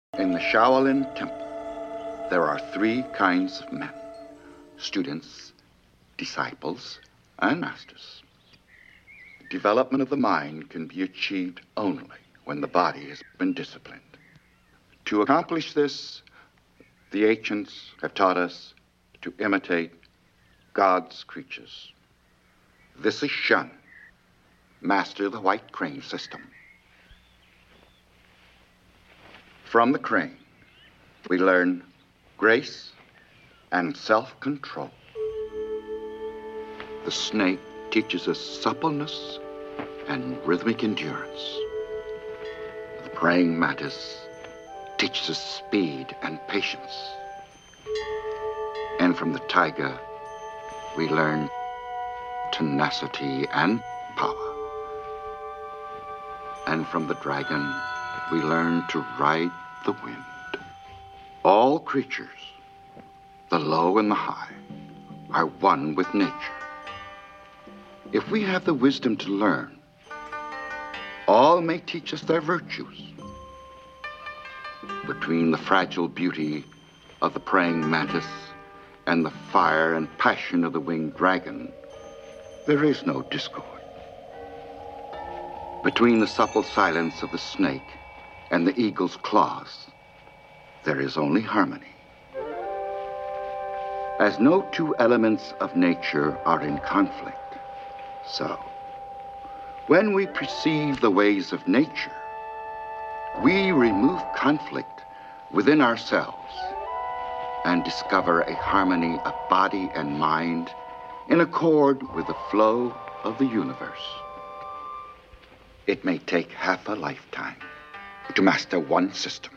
In the Shaolin Temple, there are three kinds of men: students, disciples, and masters. Development of the mind can be achieved only when the body has been disciplined. To accomplish this, the ancients have taught us to imitate God's creatures. This is Shun, master of the white crane system. From the crane, we learn grace and self-control. The snake teaches us suppleness and rhythmic endurance. The praying mantis teaches us speed and patience. And from the tiger, we learn tenacity and power. And from the dragon, we learn to ride the wind. All creatures, the low and the high, are one with nature. If we have the wisdom to learn, all may teach us their virtues. Between the fragile beauty of the praying mantis and the fire and passion of the winged dragon, there is no discord. Between the supple silence of the snake and the eagle's claws, there is only harmony. As no two elements of nature are in conflict, so when we perceive the ways of nature, we remove conflict within ourselves and discover a harmony of body and mind in accord with the flow of the universe. It may take half a lifetime to master one system.